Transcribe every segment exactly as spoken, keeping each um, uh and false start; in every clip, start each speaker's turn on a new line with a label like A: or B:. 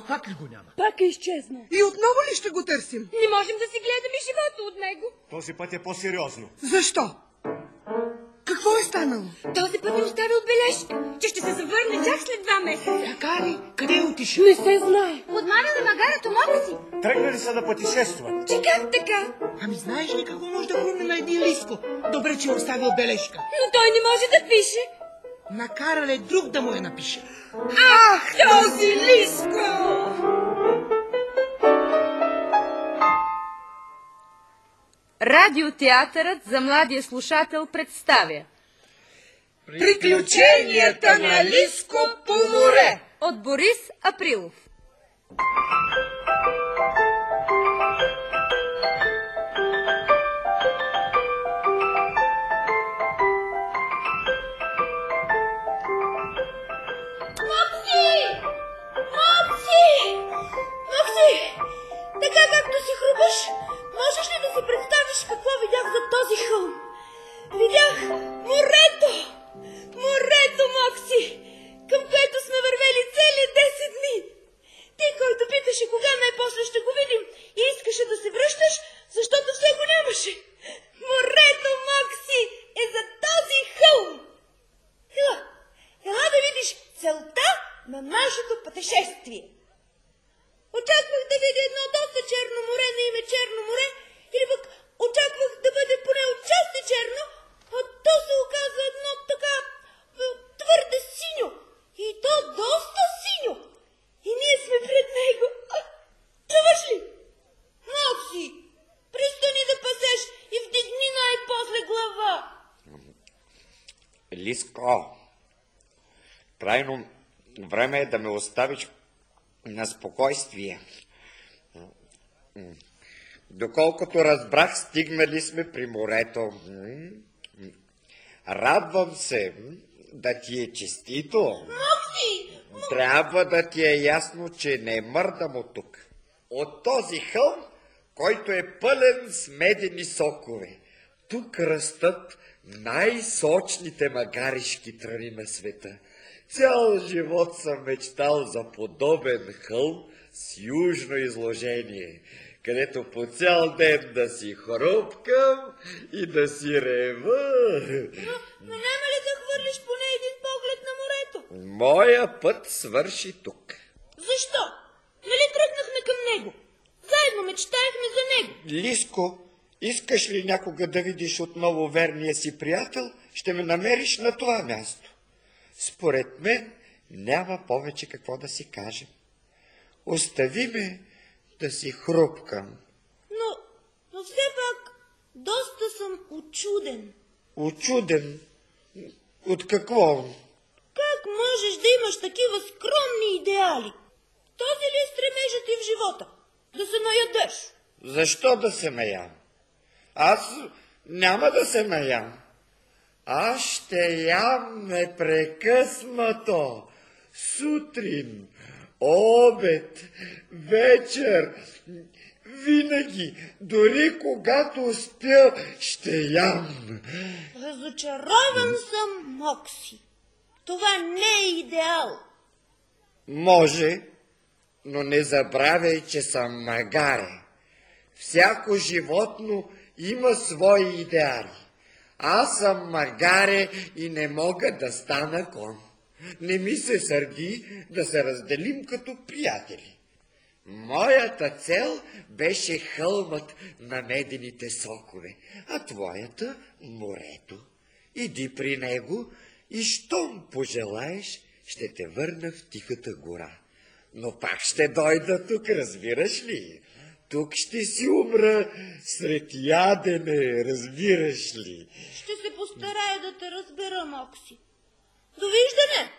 A: пак ли го няма?
B: Пак е изчезнал.
C: И отново ли ще го търсим?
B: Не можем да си гледаме живота от него.
D: Този път е по-сериозно.
C: Защо? Какво е станало?
B: Този път ми оставил бележка, че ще се завърне чак след два месеца.
A: Така ли? Къде е отишъл?
B: Не се знае.
E: Подмамил е магарето мота си.
D: Тръгнали са да пътешестват.
B: Че как така?
A: Ами знаеш ли какво може да хрумне на един Лиско? Добре, че е оставил бележка.
B: Но той не може да пише.
A: Накарал е друг да му я напише.
B: Ах, този Лиско!
F: Радиотеатърът за младия слушател представя
A: Приключенията на Лиско по море
F: от Борис Априлов.
E: Мокси! Мокси! Мокси! Така както си хрупаш, можеш ли да си представиш какво видях за този хълм? Видях морето! Морето, Мокси! Към което сме вървели цели десет дни. Ти, който питаше кога най-после ще го видим и искаше да се връщаш, защото все го нямаше. Морето, Мокси, е за този хълм. Ела, ела да видиш целта на нашето пътешествие. Очаквах да видя едно доста черно море на име Черно море, или пък очаквах да бъде поне отчасти черно, а то се оказа едно така твърде синьо. И то доста синьо. И ние сме пред него. А, чуваш ли? Мокси, пристани да пасеш и вдигни най-после глава.
G: Лиско, крайно време е да ме оставиш на спокойствие. Доколкото разбрах, стигнали сме при морето. Радвам се да ти е честито.
E: Мокси!
G: Трябва да ти е ясно, че не мърдам от тук. От този хълм, който е пълен с медени сокове. Тук растат най-сочните магаришки тръни на света. Цял живот съм мечтал за подобен хълм с южно изложение, където по цял ден да си хрупкам и да си рева.
E: Но, но няма ли да хвърлиш поне един поглед на морето?
G: Моя път свърши тук.
E: Защо? Нали тръгнахме към него? Заедно мечтаехме за него.
G: Лиско, искаш ли някога да видиш отново верния си приятел? Ще ме намериш на това място. Според мен няма повече какво да си кажем. Остави ме да си хрупкам.
E: Но, но все пак доста съм учуден.
G: Учуден? От какво?
E: Как можеш да имаш такива скромни идеали? Този ли е стремежът ти в живота? Да се наядеш?
G: Защо да се наям? Аз няма да се наям. Аз ще ям непрекъснато. Сутрин, обед, вечер, винаги, дори когато успя, ще ям.
E: Разочарован съм, Мокси. Това не е идеал.
G: Може, но не забравяй, че съм магаре. Всяко животно има свои идеали. Аз съм магаре и не мога да стана кон. Не ми се сърди да се разделим като приятели. Моята цел беше хълмът на медените сокове, а твоята – морето. Иди при него и щом пожелаеш, ще те върна в тихата гора. Но пак ще дойда тук, разбираш ли? Тук ще си умра сред ядене, разбираш ли?
E: Ще се постарая да те разбера, Мокси. Довиждане!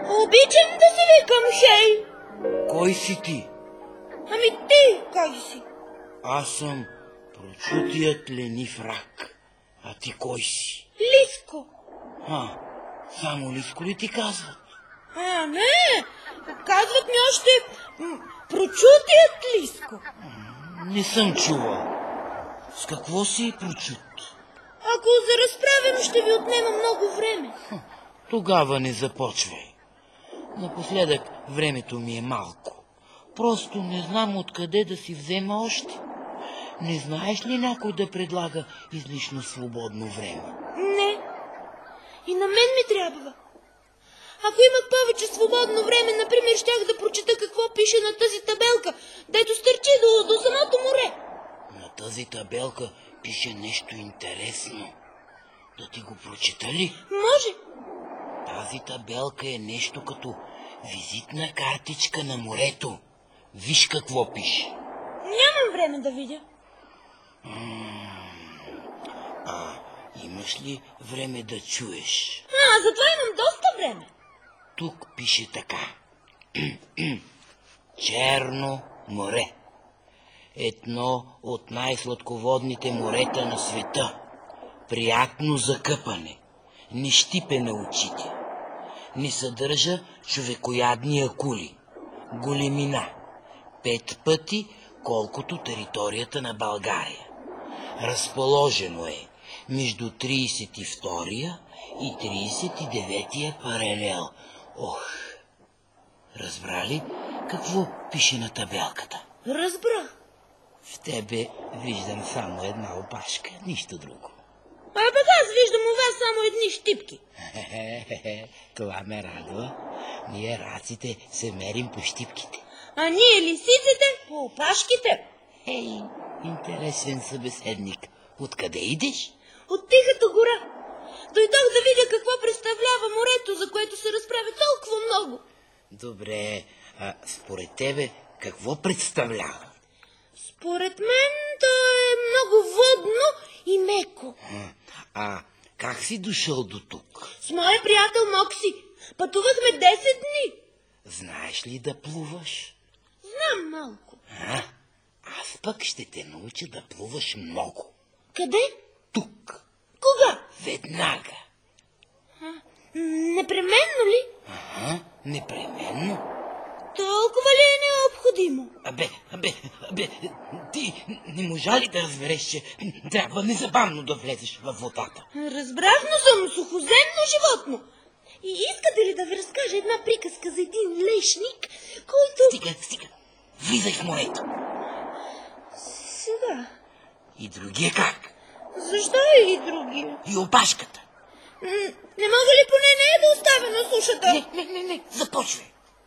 E: Обичам да се викам Хей.
A: Кой си ти?
E: Ами ти, кой си?
A: Аз съм прочутият ленив рак. А ти кой си?
E: Лиско.
A: А, само Лиско ли ти казват?
E: А, не, казват ми още м, прочутият Лиско.
A: Не съм чувал. С какво си прочут?
E: Ако за разправено ще ви отнема много време.
A: Тогава не започвай. Напоследък времето ми е малко. Просто не знам откъде да си взема още. Не знаеш ли някой да предлага излишно свободно време?
E: Не. И на мен ми трябва. Ако имах повече свободно време, например, щях да прочета какво пише на тази табелка, дето стърчи до, до самото море.
A: На тази табелка пише нещо интересно. Да ти го прочета ли?
E: Може.
A: Тази табелка е нещо като визитна картичка на морето. Виж какво пише.
E: Нямам време да видя.
A: А имаш ли време да чуеш?
E: А, затова имам доста време.
A: Тук пише така. Черно море. Едно от най-сладководните морета на света. Приятно за къпане. Не щипе на очите. Не съдържа човекоядни акули. Големина. Пет пъти колкото територията на България. Разположено е между тридесет и втория и тридесет и деветия паралел. Ох! Разбра ли какво пише на табелката?
E: Разбрах.
A: В тебе виждам само една опашка, нищо друго.
E: А пък аз виждам у вас само едни щипки.
A: Хе-хе-хе, това ме радва. Ние раците се мерим по щипките.
E: А ние лисиците по опашките.
A: Ей, интересен събеседник. Откъде идеш?
E: От тихата гора. Дойдох да видя какво представлява морето, за което се разправя толкова много.
A: Добре, а според тебе какво представлява?
E: Според мен то е много водно и меко.
A: А, а как си дошъл до тук?
E: С моя приятел Мокси пътувахме десет дни.
A: Знаеш ли да плуваш?
E: Знам малко.
A: А, аз пък ще те науча да плуваш много.
E: Къде?
A: Тук.
E: Кога?
A: Веднага.
E: Непременно ли?
A: Ага, непременно.
E: Толкова ли е необходимо?
A: Абе, абе, абе, ти не можа ли да разбереш, че трябва незабавно да влезеш във водата?
E: Разбрах, но съм сухоземно животно. И искате ли да ви разкажа една приказка за един лешник, който...
A: Стига, стига. Влизай в морето.
E: Сега.
A: И другия как?
E: Защо и другия?
A: И опашката.
E: М- не мога ли поне нея да оставя на сушата?
A: Не, не, не, не, започвай.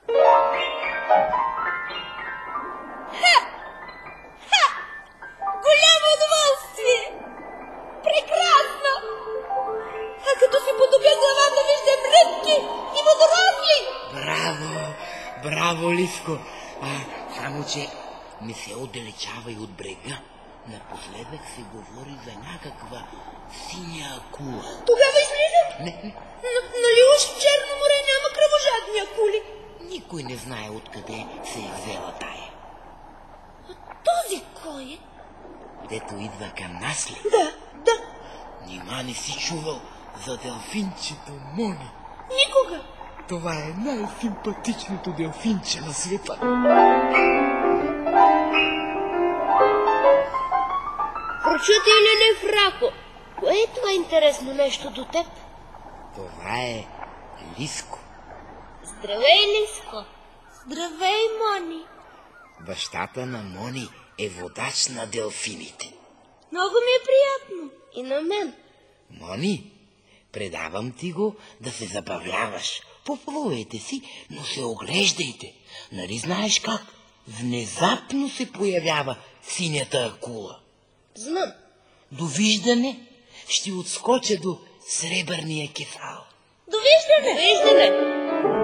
E: Ха! Ха! Голямо удоволствие! Прекрасно! А като си потопя главата, виждам ръбки и водоросли!
A: Браво, браво, Лиско. А, само, че не се отдалечавай от брега. Напоследък се говори за някаква синя акула.
E: Тогава излизам.
A: Не, не,
E: Н- нали уж в Черно море няма кръвожадни акули?
A: никой не знае откъде се е взела тая.
E: Този кой е?
A: Дето идва към нас ли?
E: Да, да,
A: Нима не си чувал за делфинчето Мони?
E: никога.
A: Това е най-симпатичното делфинче на света.
E: Прочути ли не Фрако? Кое е това интересно нещо до теб?
A: Това е Лиско.
E: Здравей, Лиско. Здравей, Мони.
A: Бащата на Мони е водач на делфините.
E: Много ми е приятно. И на мен.
A: Мони, предавам ти го да се забавляваш. Поплувайте си, но се оглеждайте. Нали знаеш как? Внезапно се появява синята акула.
E: Знам.
A: Довиждане, ще отскоча до сребърния кефал.
E: Довиждане. Довиждане.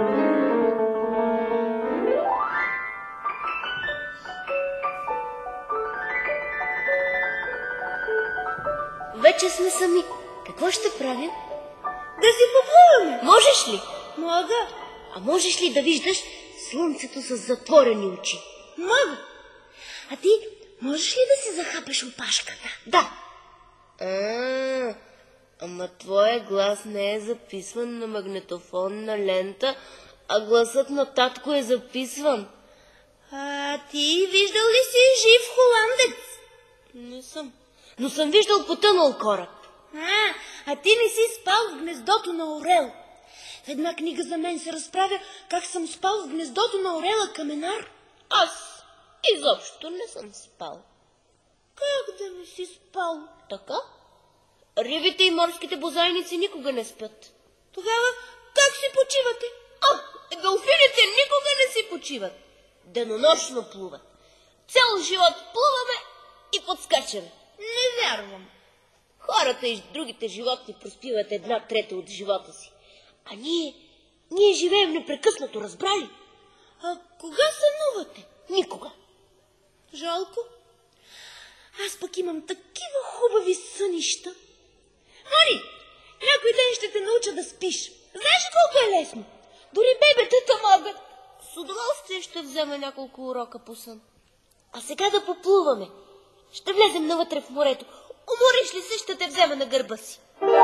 E: Вече сме сами. Какво ще правим? Да си поплуваме. Можеш ли? Мога. А можеш ли да виждаш слънцето с затворени очи?
B: Мога.
E: А ти можеш ли да си захапеш опашката? Да. А, ама твоя глас не е записван на магнетофонна лента, а гласът на татко е записван.
B: А ти виждал ли си жив холандец?
E: Не съм. Но съм виждал потънал кораб.
B: А, а ти не си спал в гнездото на орел. В една книга за мен се разправя как съм спал в гнездото на орела Каменар.
E: Аз изобщо не съм спал.
B: Как да не си спал?
E: Така? Рибите и морските бозайници никога не спят.
B: Тогава как си почивате?
E: А, делфините никога не си почиват. Денонощно плуват. Цял живот плуваме и подскачаме.
B: Не вярвам.
E: Хората и другите животни проспиват една трета от живота си. А ние, ние живеем непрекъснато, разбрали?
B: А кога сънувате?
E: Никога.
B: Жалко. Аз пък имам такива хубави сънища. Мони, някой ден ще те науча да спиш. Знаеш ли колко е лесно? Дори бебетата могат.
E: С удоволствие ще взема няколко урока по сън. А сега да поплуваме. Ще влезем навътре в морето. Умориш ли се, ще те взема на гърба си.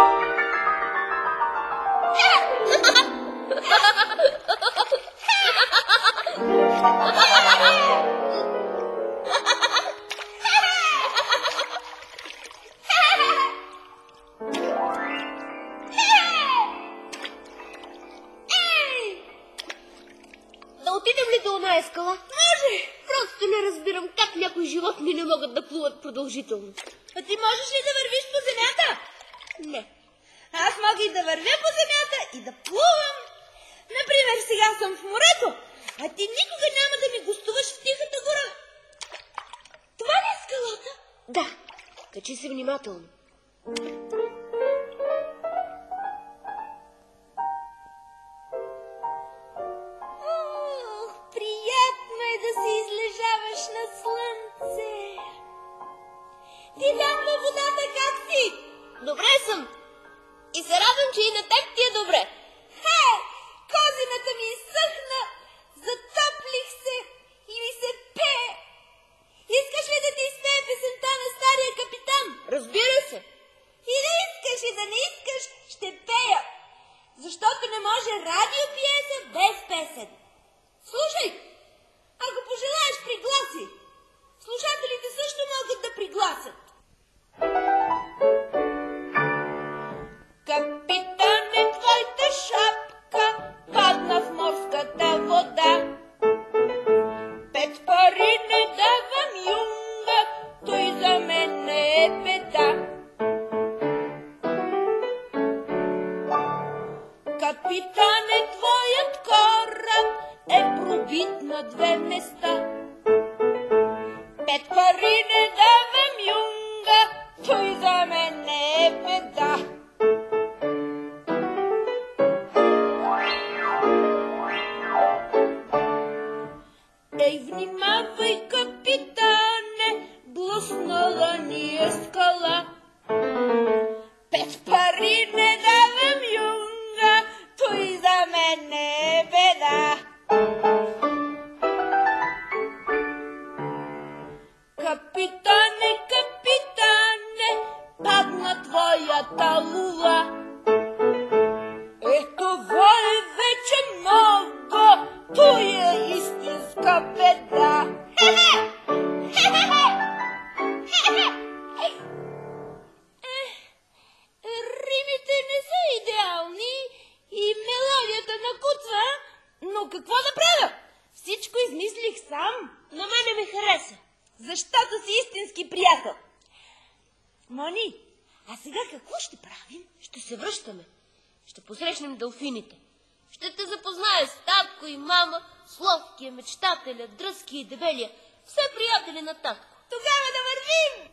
E: Да отидем ли до оная скала?
B: Може.
E: Просто не разбирам как някои животни не могат да плуват продължително.
B: А ти можеш ли да вървиш по земята?
E: Не.
B: Аз мога и да вървя по земята и да плувам. Например, сега съм в морето, а ти никога няма да ми гостуваш в тихата гора. Това ли е скалата?
E: Да. Качи се внимателно.
B: Ох, приятно е да се излежаваш на слънце. Ти там във водата как си?
E: Добре съм. И се радвам, че и на теб ти е добре.
B: Хей, козината ми изсъхна, затоплих се и ми се пее. Искаш ли да ти изпее песента на стария капитан?
E: Разбира се.
B: И да искаш, и да не искаш, ще пея. Защото не може радиопиеса без песен. Слушай, ако пожелаеш пригласи, слушателите също могат да пригласят. Капитане, твоята шапка падна в морската вода. Пет пари не давам юнга, той за мен не е беда. Капитане, твоят кораб е пробит на две места. Пет пари не давам юнга, той за мен не е беда. Ей, внимавай, капитане, блъснала ни е скала. Пет пари не давам юнга, той за мен не е беда. Капитане, капитане, падна твоята лула. Е, това е вече много, той е истинска беда. Хе-хе! Хе-хе-хе! Хе-хе-хе! Е, римите не са идеални и мелодията накуцва, но какво да правя? Всичко измислих сам.
E: На мене ми хареса.
B: Защото си истински приятел. Мони, а сега какво ще правим?
E: Ще се връщаме. Ще посрещнем делфините. Ще те запозная с татко и мама, с ловкия, мечтателя, дръзкия и дебелия. Все приятели на татко.
B: Тогава да вървим!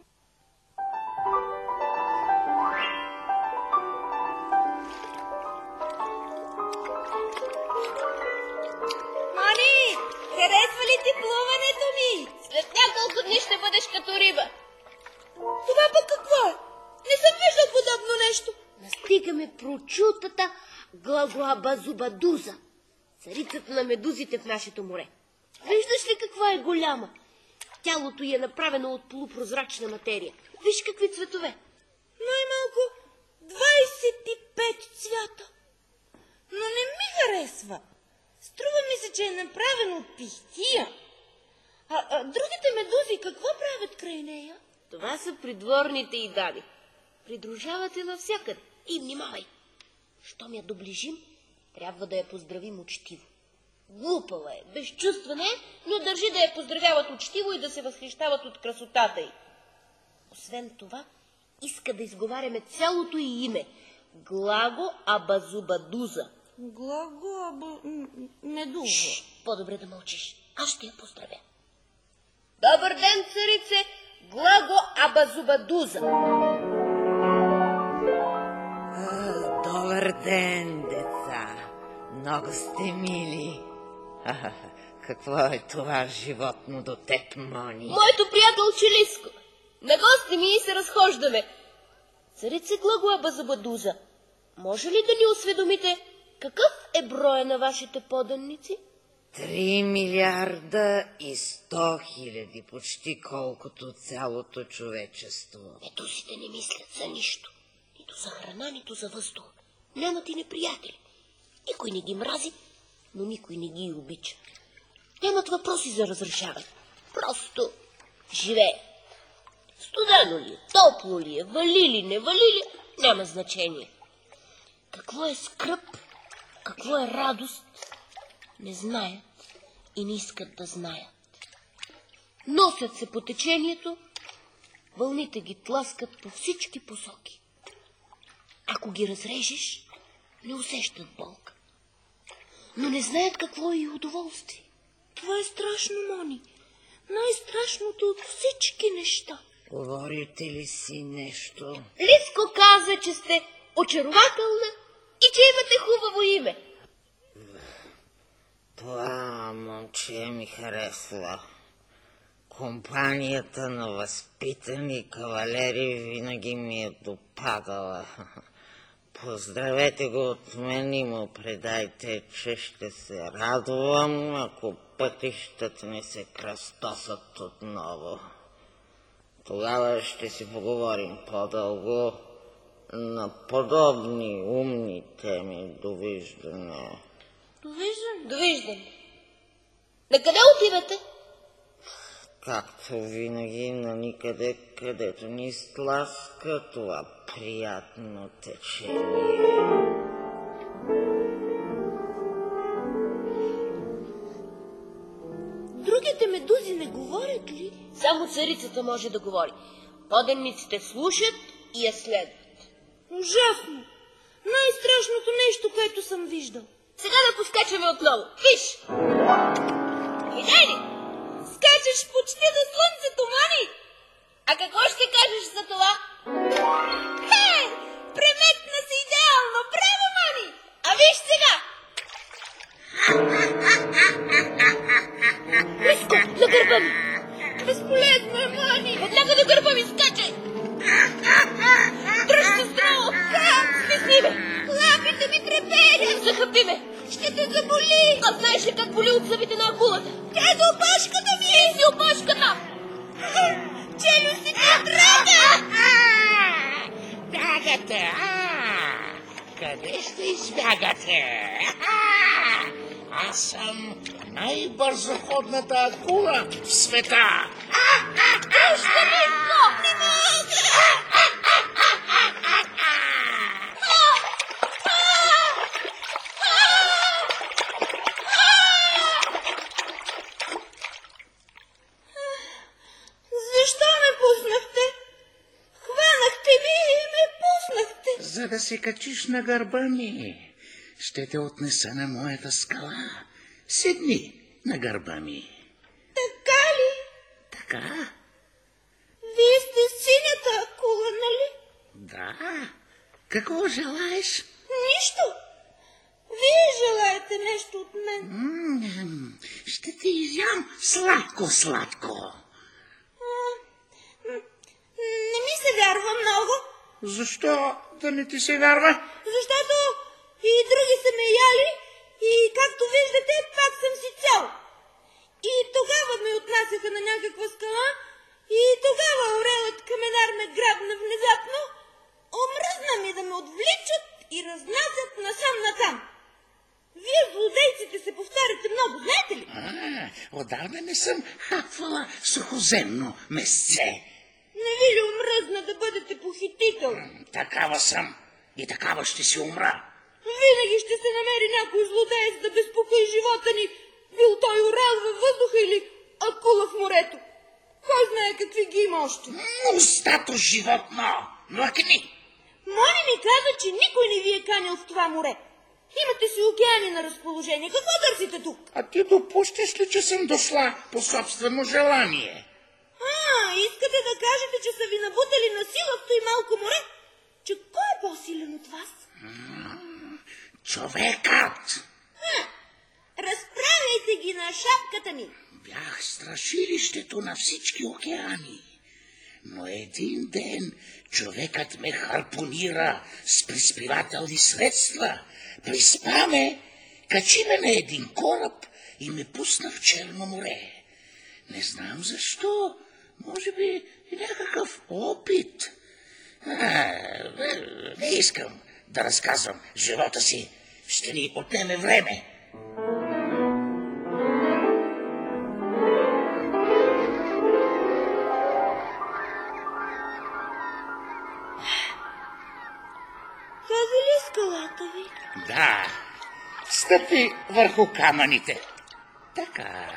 B: Мони, харесва ли ти плуването ми?
E: След няколко дни ще бъдеш като риба.
B: Това пък какво е? Не съм виждал подобно нещо.
E: Настигаме прочутата Глаглабазубадуза. Царицата на медузите в нашето море. Виждаш ли каква е голяма? Тялото й е направено от полупрозрачна материя. Виж какви цветове.
B: Най-малко двайсет и пет цвята. Но не ми харесва. Струва ми се, че е направено от пихтия. А, а другите медузи какво правят край нея?
E: Това са придворните й дами. Придружавате навсякъде. И внимавай. Щом я доближим, трябва да я поздравим учтиво. Глупава е, безчувствена е, но държи да я поздравяват учтиво и да се възхищават от красотата й. Освен това, иска да изговаряме цялото й име. Глаго Абазубадуза.
B: Глаго аба... медуза.
E: По-добре да мълчиш. Аз ще я поздравя. Добър ден, царице! Глаго Абазубадуза.
A: Добър ден, деца. Много сте мили. А, какво е това животно до теб, Мони?
E: Моето приятелче Лиско. На гости ми и се разхождаме. Царице Глаго Абазубадуза, може ли да ни осведомите какъв е броя на вашите поданници?
A: Три милиарда и сто хиляди, почти колкото цялото човечество.
E: Медузите не мислят за нищо. Нито за храна, нито за въздух. Нямат и неприятели. Никой не ги мрази, но никой не ги обича. Нямат въпроси за разрешаване. Просто живее. Студено ли е, топло ли е, вали ли, не вали ли, няма значение. Какво е скръб, какво е радост, не знаят и не искат да знаят. Носят се по течението, вълните ги тласкат по всички посоки. Ако ги разрежеш, не усещат болка. Но не знаят какво е и удоволствие.
B: Това е страшно, Мони. Най-страшното от всички неща.
A: Говорите ли си нещо?
E: Лиско каза, че сте очарователна и че имате хубаво име.
A: Това момче ми харесва. Компанията на възпитани кавалери винаги ми е допадала. Поздравете го от мен и му предайте, че ще се радвам, ако пътищата ни се кръстосат отново. Тогава ще си поговорим по-дълго на подобни умни теми. Довиждане.
E: Довиждане. Довиждане. На къде отивате?
A: Както винаги, на никъде, където ни стласка това приятно течение.
B: Другите медузи не говорят ли?
E: Само царицата може да говори. Поденниците слушат и я следват.
B: Ужасно! Най-страшното нещо, което съм виждал.
E: Сега да поскачаме отново. Виж! Видай ли?
B: Скачаш почти до слънцето, Мони!
E: А какво ще кажеш за това?
B: Хей! Преметна си идеално! Браво, Мони!
E: А виж сега! Лиско, на гърба ми!
B: Безполезно е, Мони!
E: Веднага на гърба ми скачай! Дръж се здраво! Свисни ме!
B: Лапите ми треперят!
E: Захъпи ме!
B: Ще те заболи!
E: А знаеш ли как боли от зъбите на акулата?
B: Тя е до опашката ми!
E: Ти си опашката!
B: Челюстите е драга!
A: Бягате, а? Къде ще избягате? Аз съм най-бързоходната акула в света.
E: Още Лиско! Не мога!
B: Защо ме пуснахте? Хванахте ми и ме пуснахте.
H: За да се качиш на гърба ми. Ще те отнеса на моята скала. Седни на гърба ми.
B: Така ли?
H: Така?
B: Вие сте синята акула, нали?
H: Да. Какво желаеш?
B: Нищо. Вие желаете нещо от мен.
H: М-м, ще те изям сладко-сладко.
B: Не ми се вярва много,
H: Защо да не ти се вярва?
B: защото и други са ме яли и както виждате
E: изгаряте много, знаете ли?
H: А, отдавна не съм хапвала сухоземно месце.
E: Не ви ли омръзна да бъдете похитител?
H: Такава съм и такава ще си умра.
E: Винаги ще се намери някой злодей, за да безпокои живота ни. Бил той орел във въздуха или акула в морето. Кой знае какви ги има още?
H: Устато животно, млъкни.
E: Мони ми каза, че никой не ви е канил в това море. Имате си океани на разположение. Какво търсите тук?
H: А ти допущаш ли, че съм дошла по собствено желание?
E: А, искате да кажете, че са ви набутали на сила в той малко море? Че кой е по-силен от вас?
H: Човекът!
E: Ха, разправяйте ги на шапката ми.
H: Бях страшилището на всички океани. Но един ден човекът ме харпунира с приспивателни средства. Приспа ме, качи ме на един кораб и ме пусна в Черно море. Не знам защо. Може би някакъв опит. А, не искам да разказвам живота си. Ще ни отнеме време.
E: Тази ли скалата ви?
H: Да, стъпи върху камъните. Така.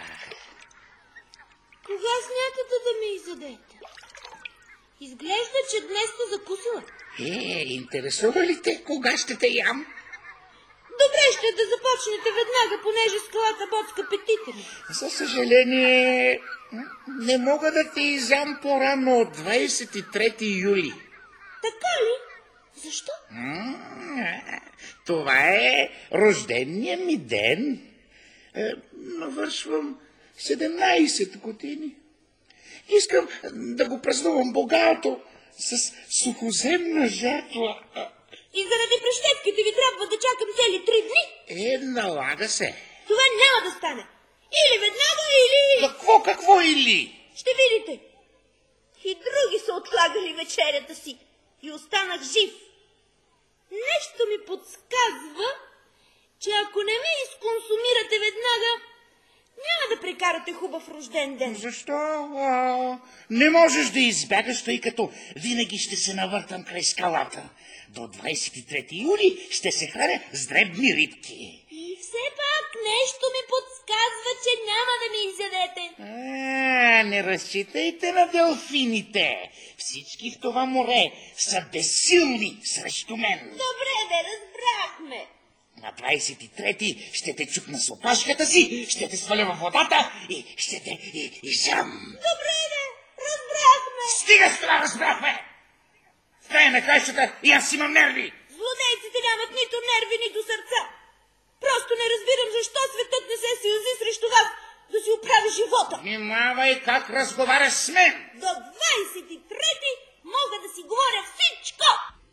E: Кога смятате да ме изядете? Изглежда, че днес сте закусила.
H: Е, интересува ли те кога ще те ям?
E: Добре, ще да започнете веднага, понеже скалата боцка апетита ми.
H: За съжаление, не мога да те изям по-рано от двадесет и трети юли.
E: Така ли? Защо?
H: М, Това е рождения ми ден. Е, Навършвам седемнадесет години. Искам да го празнувам богато с сухоземна жертва.
E: И заради прищепките ви трябва да чакам цели три дни?
H: Е, налага се.
E: Това няма да стане. Или веднага, или...
H: Какво, какво или?
E: Ще видите. И други са отлагали вечерята си. И останах жив. Нещо ми подсказва, че ако не ме изконсумирате веднага, няма да прекарате хубав рожден ден.
H: Защо? А, не можеш да избягаш, тъй като винаги ще се навъртам край скалата. До двадесет и трети юли ще се храня с дребни рибки.
E: И все пак нещо ми подсказва, че няма да ми изядете.
H: А, не разчитайте на делфините. Всички в това море са безсилни срещу мен.
E: Добре, бе, разбрахме.
H: На двадесет и трети ще те чукна с опашката си, ще те сваля във водата и ще те и, изям.
E: Добре, бе, разбрахме.
H: Стига с това, разбрахме! В края на краищата и аз имам нерви.
E: Злодейците нямат нито нерви, нито сърца. Просто не разбирам защо светът не се съюзи срещу вас да си оправи живота.
H: Внимавай как разговаряш с мен.
E: До двадесет и трети мога да си говоря всичко.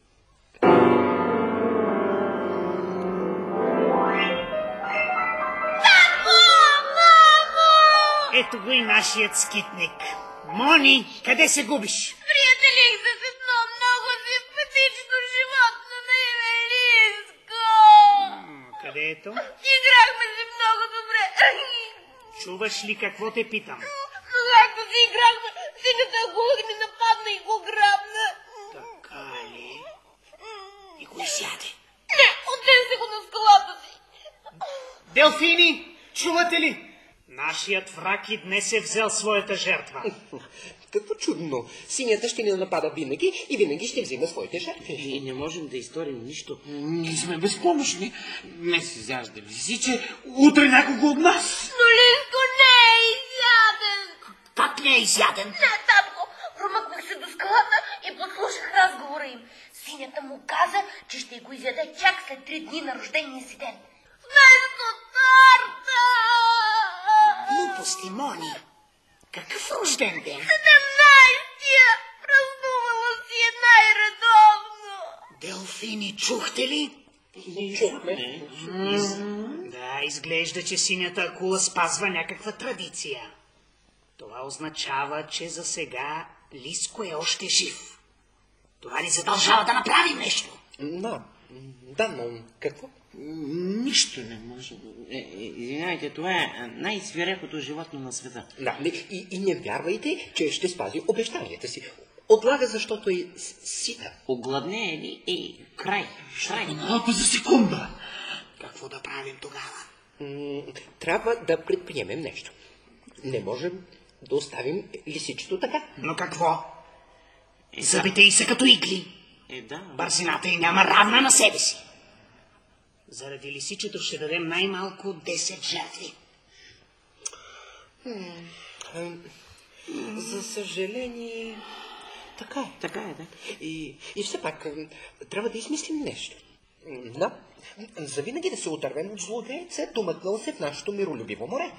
I: Ето го и нашият скитник. Мони, къде се губиш?
E: Приятелих се с едно много симпатично животно на име Лиско.
I: Къде е то?
E: Играхме си много добре.
I: Чуваш ли какво те питам?
E: Но както си играхме, синята акула ми нападна и го грабна.
I: Така ли? И го изяде.
E: Не, отнесе го на скалата си.
I: Делфини, чувате ли? Нашият враг и днес е взел своята жертва.
J: Какво чудно. Синята ще ни напада винаги и винаги ще взима своите жертви.
A: Ние не можем да изторим нищо. Ние сме безпомощни. Днес изяжда лисиче, утре някого от нас.
E: Но Лиско не е изяден.
I: Как не е изяден?
E: Не, татко. Промъкнах се до скалата и послушах разговора им. Синята му каза, че ще го изяде чак след три дни на рождения си ден. Вместо торта!
I: Глупости, Мони. Какъв рожден ден?
E: Седемнайстия! Празнувала си е най-редовно.
I: Делфини, чухте ли?
J: Чухме.
I: Да, изглежда, че синята акула спазва някаква традиция. Това означава, че за сега Лиско е още жив. Това ни задължава да направим нещо.
J: Да, да, но какво?
K: Нищо не може. Извинявайте, това е най-свирепото животно на света.
J: Да, и, и не вярвайте, че ще спази обещанията си. Отлага, защото е сита.
K: Огладне ли? Ей, край, край.
H: Малко за секунда.
I: Какво да правим тогава?
J: М- трябва да предприемем нещо. Не можем да оставим лисичето така.
I: Но какво? Зъбите й са като игли.
K: Е, да.
I: Бързината й няма равна на себе си. Заради лисичето ще дадем най-малко десет жертви.
J: За съжаление, така е.
K: Така е, да.
J: И, и все пак трябва да измислим нещо. Да, завинаги да се отървем от злодейца, домъкнал се в нашето миролюбиво море.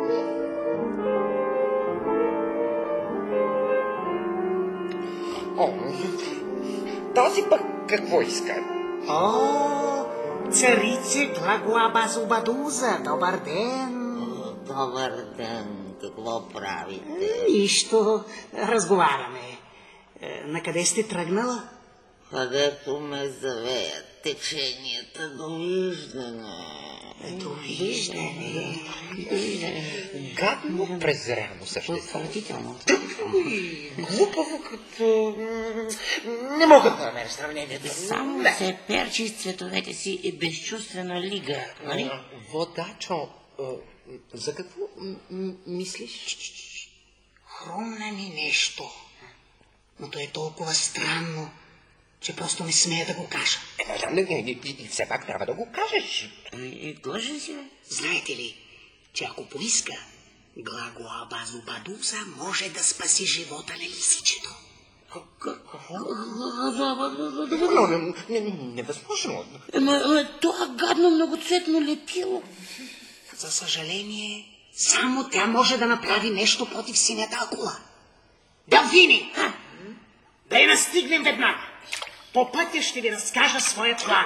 J: О, този пък какво иска?
I: О, царице Глагоабазубадуза, добър ден.
K: Добър ден, какво правите?
I: Нищо, разговаряме. Е, накъде сте тръгнала?
K: Където ме завеят теченията, довиждане.
I: Довиждане.
J: Гадно презряно същество.
K: Отвратително.
J: Глупаво като... Не мога да намеря сравнението.
K: Само се перчи с цветовете си и безчувствена лига, нали?
J: Водачо, за какво мислиш?
I: Хрумна ми нещо. Но то е толкова странно, че просто не смея да го кажа.
J: И все пак трябва да го кажеш.
K: И длъжен си, бе.
I: Знаете ли, че ако поиска, Глагоабазубадуза може да спаси живота на лисичето.
J: Невъзможно.
K: Това гадно многоцветно лепило.
I: За съжаление, само тя може да направи нещо против синята акула. Делфини! Да я настигнем веднага. По пътя ще ви разкажа своя план.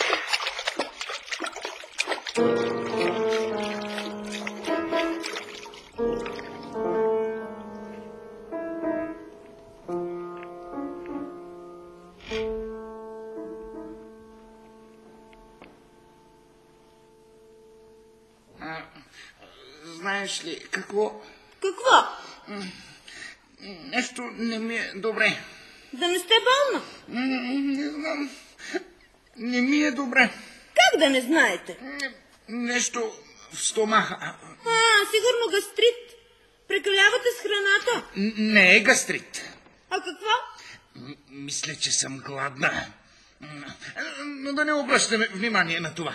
H: Знаеш ли какво?
E: Какво?
H: Нещо не ми е добре.
E: Да не сте болна?
H: Не знам. Не ми е добре.
E: Как да не знаете?
H: Нещо в стомаха.
E: А, сигурно гастрит. Прекалявате с храната.
H: Не е гастрит.
E: А какво?
H: М- мисля, че съм гладна. Но да не обръщаме внимание на това.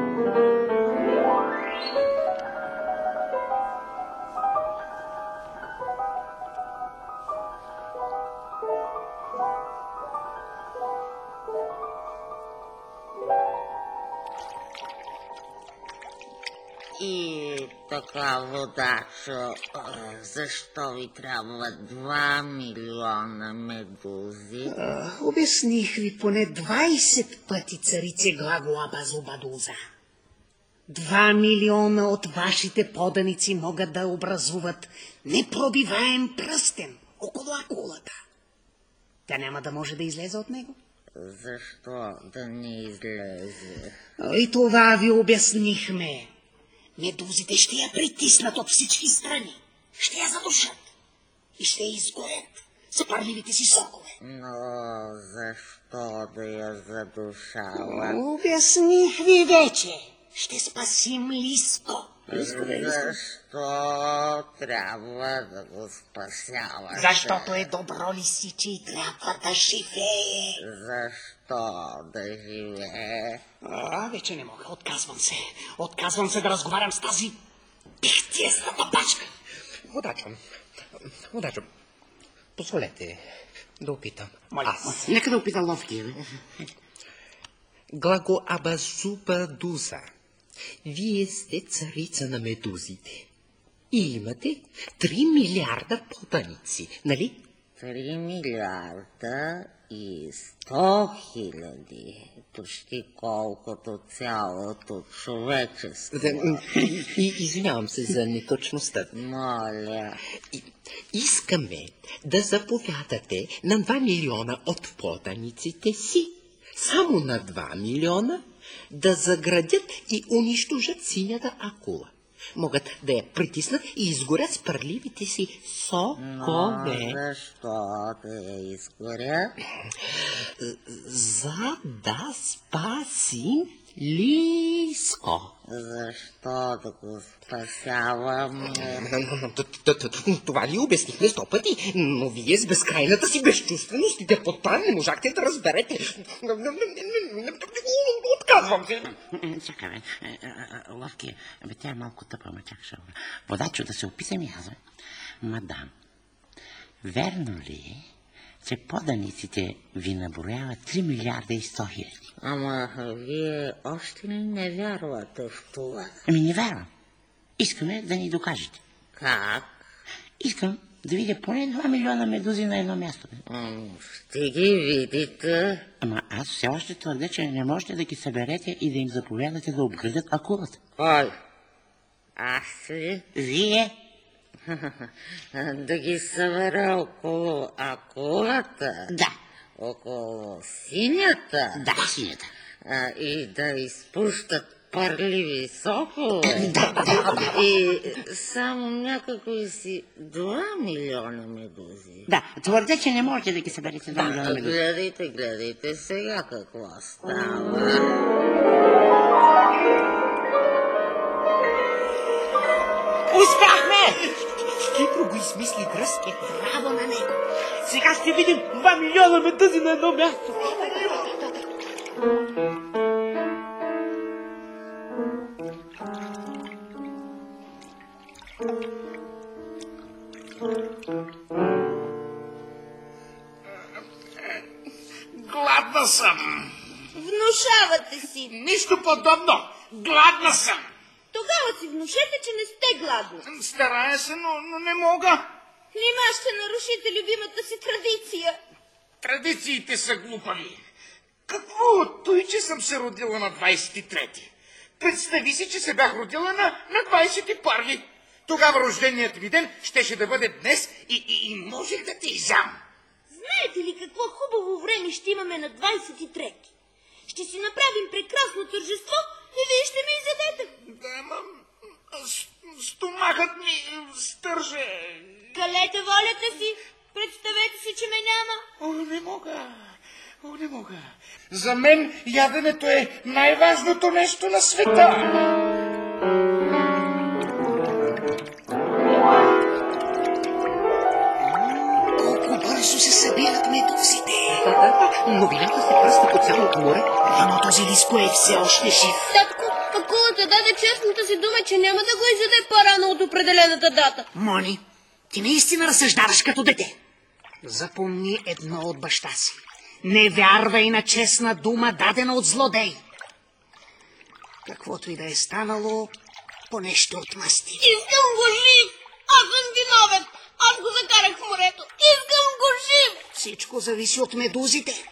K: И така, водачо, защо ви трябва два милиона медузи?
I: А, обясних ви поне двайсет пъти, царице Глагоабазубадуза. Два милиона от вашите поданици могат да образуват непробиваем пръстен около акулата. Тя няма да може да излезе от него.
K: Защо да не излезе?
I: И това ви обяснихме. Медузите ще я притиснат от всички страни, ще я задушат и ще я изгорят с парливите си сокове.
K: Но защо да я задушават?
I: Обясних ви вече. Ще спасим Лиско.
K: Защо трябва да го спасяваш?
I: Защото е добро лисиче и трябва да живее.
K: Защо да живее?
I: А, вече не мога. Отказвам се. Отказвам се да разговарям с тази пихтиеста папачка.
J: Водачо, водачо, позволете да опитам.
I: Моля,
J: Аз.
I: нека да опита ловкия.
J: Глагоабазубадуза, вие сте царица на медузите и имате три милиарда поданици, нали?
K: Три милиарда и сто хиляди. Почти колкото цялото човечество.
J: И, и, извинявам се за неточността.
K: Моля.
J: И, искаме да заповядате на два милиона от поданиците си. Само на два милиона да заградят и унищожат синята акула. Могат да я притиснат и изгорят с парливите си сокове.
K: Но защо да я изгорят?
J: За да спасим Лиско.
K: Защо да го спасявам?
J: Това ли обяснихме сто пъти, но вие с безкрайната си безчувственост и подпран не можахте да разберете. Отказвам се.
K: Чакай, бе. Ловки, бе, тя е малко тъпа, ма чак ще... Водачо, да се описам и аз, бе. Мадам, верно ли е, че поданиците ви наброяват три милиарда и сто хиляди?
L: Ама вие още ли не вярвате в това?
K: Ами не вярвам. Искаме да ни докажете.
L: Как?
K: Искам да видя поне два милиона медузи на едно място.
L: Ам, ще ги видите.
K: Ама аз все още твърдя, че не можете да ги съберете и да им заповядате да обградят акулата.
L: Кой? Аз ли?
K: Вие?
L: Да ги събера около акулата?
K: Да.
L: Около синята?
K: Да, синята.
L: А, и да изпущат парливи сокове?
K: Да, да, да.
L: И само някакви си два милиона медузи?
K: Да, твърдя, че не можете да ги съберете два милиона медузи.
L: Гледайте, гледайте сега какво става.
J: Успяхме! Кипро го измисли дръзки. Браво на него! Сега ще видим два милиона медузи на едно място.
H: Гладна съм.
B: Внушавате си.
H: Нищо подобно. Гладна съм.
B: Тогава си внушете, че не сте гладни.
H: Старая се, но, но не мога.
B: Нима ще нарушите любимата си традиция.
H: Традициите са глупави. Какво от той, че съм се родила на двайсет и трети? Представи си, че се бях родила на, на двайсет и първи. Тогава рожденият ми ден щеше да бъде днес и, и, и можех да те изям.
B: Знаете ли какво хубаво време ще имаме на двайсет и трети? Ще си направим прекрасно тържество и вие ще ми изядете.
H: Да, ма, стомахът ми стърже.
B: Калете волята си. Представете си, че ме няма.
H: О, не мога. О, не мога. За мен яденето е най-важното нещо на света.
I: Колко бързо се събират медузите.
J: Но вината се пръста по цялото море.
I: Но този Лиско е все още жив.
E: Татко, акулата даде честната си дума, че няма да го изяде по-рано от определената дата.
I: Мони, ти наистина разсъждаваш като дете. Запомни едно от баща си. Не вярвай на честна дума, дадена от злодей. Каквото и да е станало, поне ще отмъсти.
E: Искам го жив! Аз съм виновен! Аз го закарах в морето! Искам го жив!
I: Всичко зависи от медузите.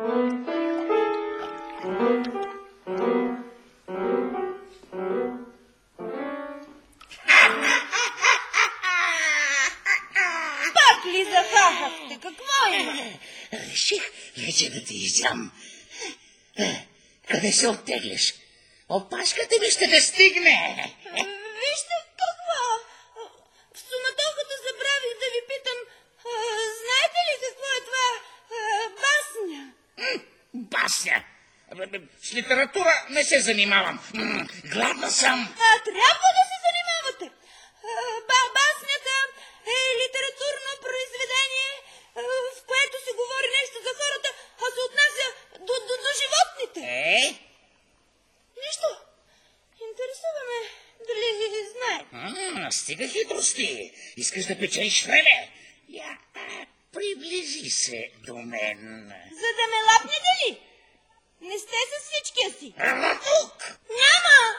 B: Пак ли захахахте? Какво е?
H: Реших вече да те изям. Къде се оттегляш? Опашката ми ще те стигне.
B: Вижте какво. В суматохата забравих да ви питам. А, знаете ли какво е това а, басня?
H: Басня. С литература не се занимавам. Гладна съм.
B: А, трябва да се занимавате. А, ба- баснята е литературно произведение, а, в което се говори нещо за хората, а се отнася до, до, до животните.
H: Е?
B: Нищо. Интересуваме дали знаете.
H: А, стига хитрости. Искаш да печелиш време? Я, а, приближи се до мен.
B: За да ме лапнете ли? Не сте с всичкия си.
H: Ела тук.
B: Няма!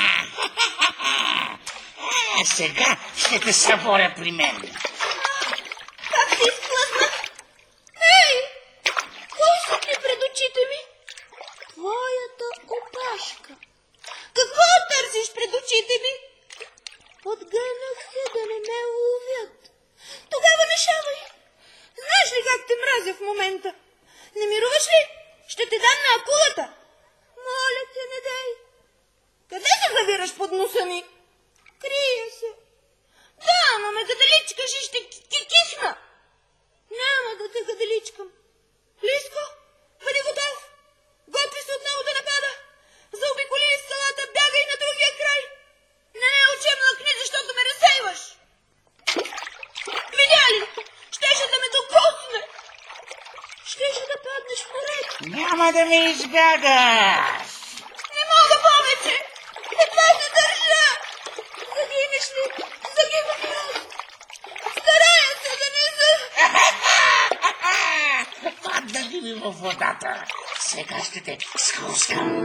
H: Е, сега ще те съборя при мен.
B: Как се изплъзна? Ей! Кой стои пред очите ми? Твоята опашка. Какво търсиш пред очите ми? Отгънах се да не ме уловят. Тогава решавай. Знаеш ли как те мразя в момента? Не мируваш ли? Ще те дам на акулата. Моля те, не
K: Няма да ме избягаш!
E: Не мога повече! Едва се държа! Загинеш ли? Загивам и аз! Старая се да не за...
K: Паднали ми във водата! Сега ще те схрускам!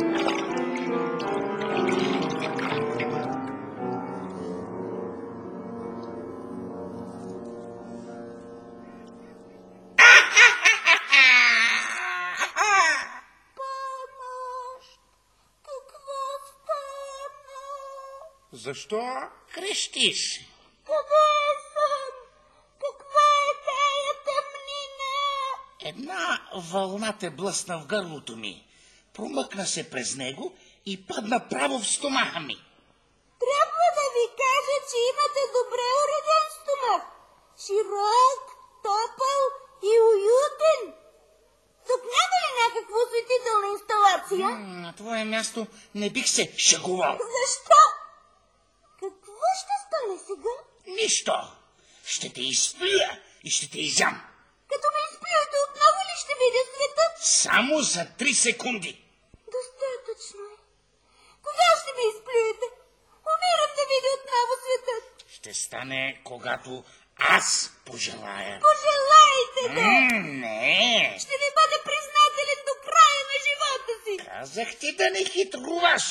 D: Защо
K: крещиш?
E: Къде съм? Каква е тая тъмнина?
K: Една вълна те блъсна в гърлото ми. Промъкна се през него и падна право в стомаха ми.
B: Трябва да ви кажа, че имате добре уреден стомах. Широк, топъл и уютен. Тук няма ли някаква осветителна инсталация?
K: М, На твое място не бих се шегувал.
B: Защо? Какво ще стане сега?
K: Нищо. Ще те изплюя и ще те изям.
B: Като ме изплюете, отново ли ще видя света?
K: Само за три секунди.
B: Достатъчно е. Кога ще ме изплюете? Умирам да видя отново света.
K: Ще стане, когато аз пожелая.
B: Пожелайте да!
K: М, не.
B: Ще ви бъде признателен до края на живота си.
K: Казах ти да не хитруваш.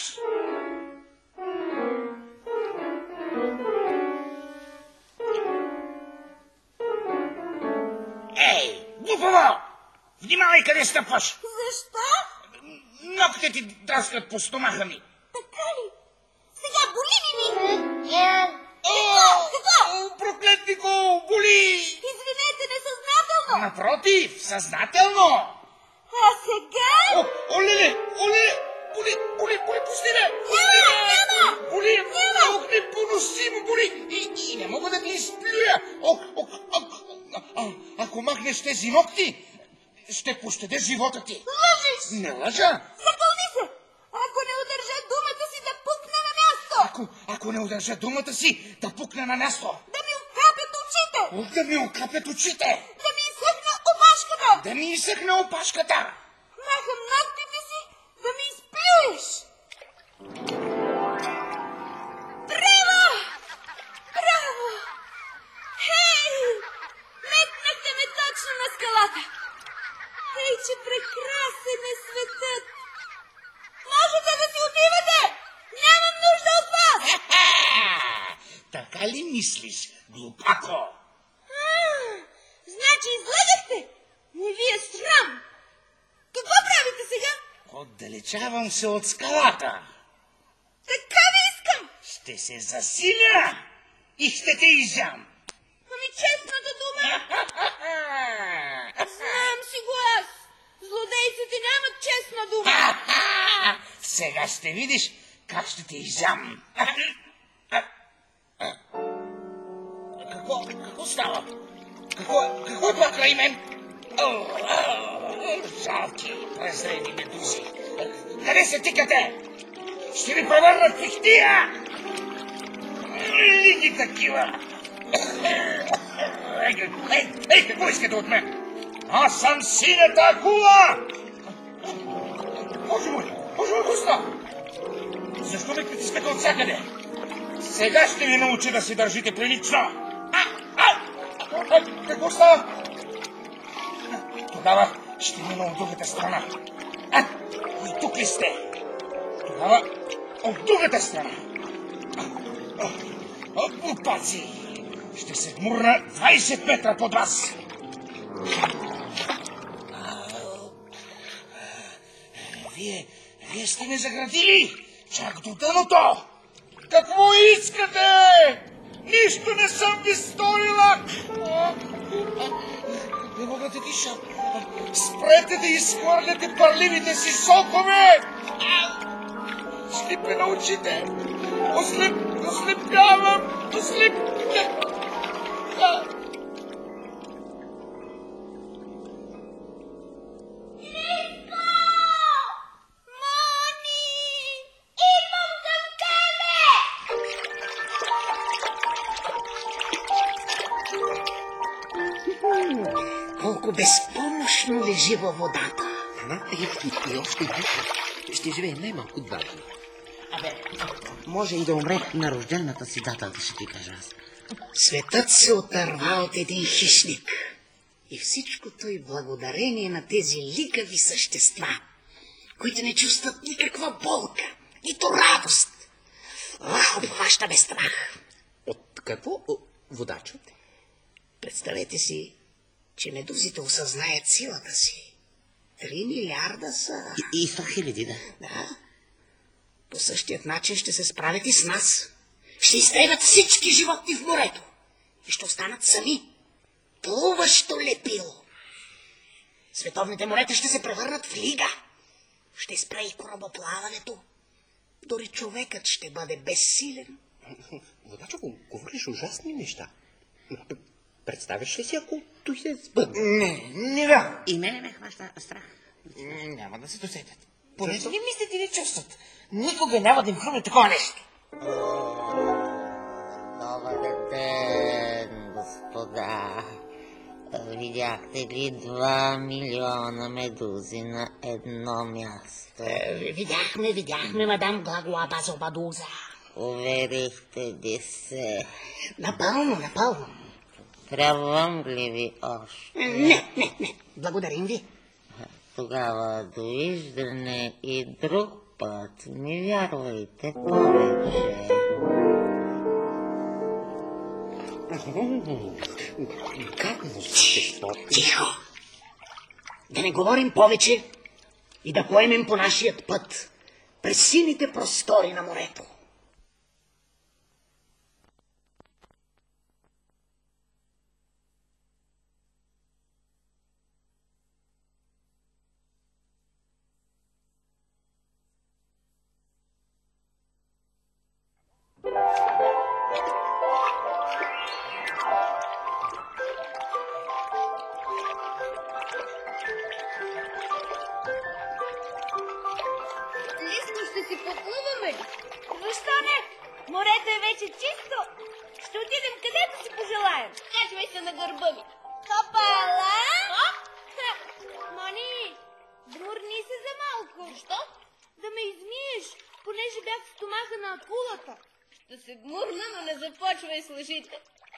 K: Ей, глупаво! Внимавай къде стъпваш!
B: Защо?
K: Ногтите ти драскат по стомаха ми.
B: Така ли? Сега боли ли ми?
K: Какво? Какво? Проклетнико, боли!
B: Извинете, несъзнателно.
K: Напротив, съзнателно.
B: А сега?
K: О, олеле, олеле, боли, боли, боли, пусти ме!
B: Няма, няма!
K: Боли,
B: Няма!
K: ох, непоносимо боли и, и не мога да ти изплюя. Ох, ох, ох, а, ако махнеш тези ногти, ще пощадя живота ти.
B: Лъжиш!
K: Не лъжа.
B: Закълни се! Ако не удържа думата си, да пукна на място!
K: Ако, ако не удържа думата си, да пукна на място.
B: Да ми окапят очите!
K: Ох, да ми окапят очите.
B: Да ми изсъхна опашката!
K: Да ми изсъхна опашката.
B: Махам ногтите си, да ми изплюеш! Браво! Браво! Хей! Метнахте ме точно на скалата! Хей, че прекрасен е светът! Можете да си отивате! Нямам нужда от вас!
K: Така ли мислиш, глупако?
B: А, значи излъгахте! Не ви е срам! Какво правите сега?
K: Отдалечавам се от скалата.
B: Така ви искам!
K: Ще се засиля и ще те изям.
B: Ами честната дума! Знам си го аз! Злодейците нямат честна дума!
K: Сега ще видиш как ще те изям. Какво, какво става? Какво, какво е това край мен? О, о, жалки, презрени медузи. Къде се тикате? Ще ви превърна в пихтия! Лиги такива! Ей, ей, ей, какво искате от мен? Аз съм синята акула! Боже мой, боже мой, госта! Защо ме притискате от всякъде? Сега ще ви науча да се държите прилично. А, а, а, какво става? Тогава ще мина от другата страна. А, и тук ли сте? Тогава от другата страна. Глупаци! Ще се вмурна двайсет метра под вас. Вие, вие сте ме заградили чак до дъното. Какво искате? Нищо не съм ви сторила. Не мога да диша. Спрете да изхвърляте парливите си сокове. Слипе на очите. Ослеп, ослепявам. Ослеп...
I: Колко безпомощно лежи във водата.
J: храна и, и още и ще живее най-малко два дни.
K: Абе, може и да умре на рождената си дата, да ще ти кажа аз.
I: Светът се отърва от един хищник. И всичкото и благодарение на тези ликави същества, които не чувстват никаква болка, нито радост. Ах, обхваща ме страх.
J: От какво, водачо?
I: Представете си, че медузите осъзнаят силата си. Три милиарда са...
K: И, и сто хиляди, да.
I: Да. По същият начин ще се справят и с нас. Ще изтребят всички животни в морето. И ще останат сами. Плуващо лепило. Световните морета ще се превърнат в лига. Ще спре и корабоплаването. Дори човекът ще бъде безсилен.
J: Водачо, говориш ужасни неща. Представяш ли си, ако той се сбъдне?
H: Не, не вярвам.
K: И мене ме хваща страх.
H: Няма да се досетят. Понеже не мислят или чувстват. Никога няма да им хрумне такова нещо.
L: Добър ден, господа. Видяхте ли два милиона медузи на едно място?
I: Е, видяхме, видяхме, мадам Глагуабазобадуза.
L: Уверихте ли се?
I: Напълно, напълно.
L: Трябвам ли ви още?
I: Не, не, не. Благодарим ви.
L: Тогава довиждане и друг път. Ми вярвайте повече.
J: Как му същество?
I: Тихо! Да не говорим повече и да поемем по нашият път през сините простори на морето.
E: Лесно ще си поплуваме ли?
B: Защо не? Морето е вече чисто. Ще отидем където си пожелаем.
E: Качвай се на гърба ми.
B: Хопала!
E: А?
B: Мони, дмурни се за малко.
E: Защо?
B: Да ме измиеш, понеже бях в стомаха на акулата.
E: Ще се гмурна, но не започвай с лъжите.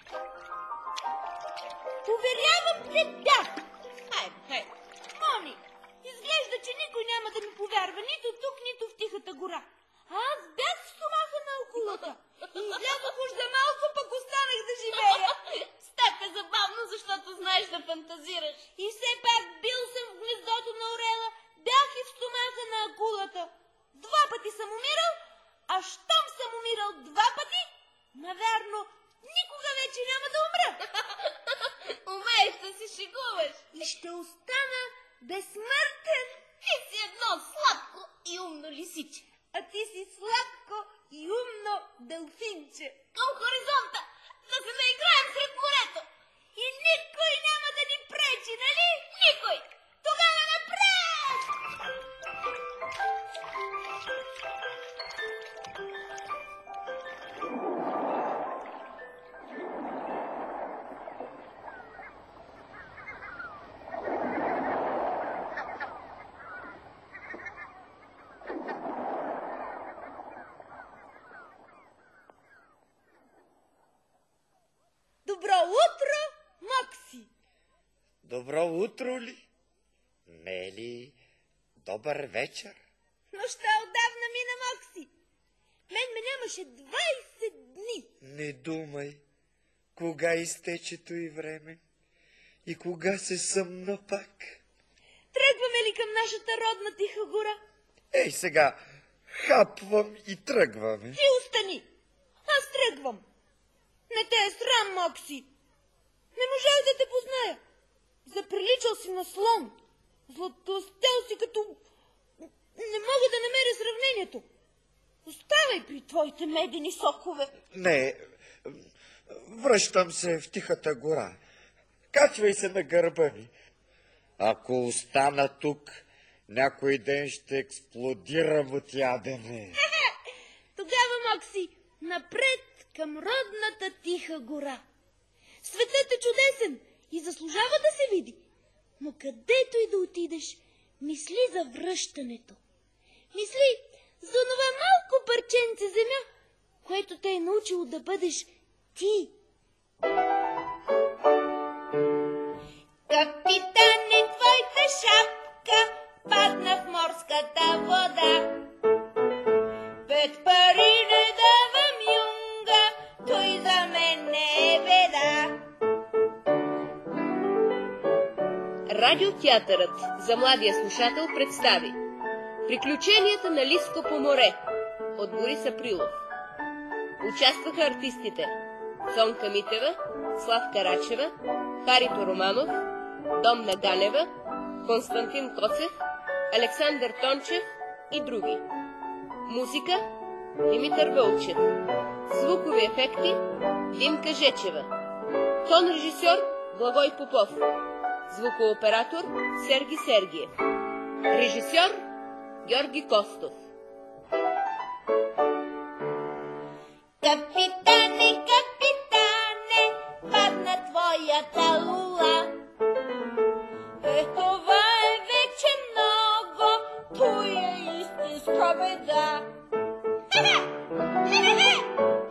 B: Уверявам те, бях.
E: Хайде, хайде.
B: Мони, изглежда, че никой няма да ми повярва, нито тук, нито в тихата гора. А аз бях в стомаха на акулата. И излязох уж за малко, пък останах да живея.
E: Стака забавно, защото знаеш да фантазираш.
B: И все пак бил съм в гнездото на орела, бях и в стомаха на акулата. Два пъти съм умирал, а щом съм умирал два пъти, навярно, никога вече няма да умра.
E: Умееш да си шегуваш.
B: И ще остана безсмъртен.
E: Ти си едно сладко и умно лисиче.
B: А ти си сладко и умно делфинче.
E: Към хоризонта, да се наиграем сред морето.
B: И никой няма да ни пречи, нали?
E: Никой!
B: Тогава напред! Добро утро, Мокси!
G: Добро утро ли? Не ли? Добър вечер.
B: Нощта отдавна мина, Мокси. Мен ме нямаше двайсет дни.
G: Не думай. Кога изтечето и време? И кога се съмна пак?
B: Тръгваме ли към нашата родна тиха гора?
G: Ей сега, хапвам и тръгваме.
B: Ти остани. Аз тръгвам. Не те е срам, Мокси. Не можах да те позная. Заприличал си на слон. Златостел си като... Не мога да намеря сравнението. Оставай при твоите медени сокове.
G: Не, връщам се в тихата гора. Качвай се на гърба ми. Ако остана тук, някой ден ще експлодирам от ядене.
B: Тогава, Мокси, напред към родната тиха гора. Светът е чудесен и заслужава да се види. Но където и да отидеш,
E: Мисли за връщането. Мисли за това малко парченце земя, което те е научило да бъдеш ти. Капитане, твоята шапка падна в морската вода. Пет пари не давам юнга, той за мен не е беда.
F: Радиотеатърът за младия слушател представи Приключенията на Лиско по море от Борис Априлов. Участваха артистите Цонка Митева, Славка Рачева, Харито Романов, Домна Ганева, Константин Коцев, Александър Тончев и други. Музика Димитър Вълчев. Звукови ефекти Димка Жечева. Тон режисьор Благой Попов. Звукооператор Сергий Сергиев. Режисьор Георги Костов.
E: Капитане, капитане, падна твоята лула. Е, това е вече много, той е истинска беда. Хе-хе! Хе-хе!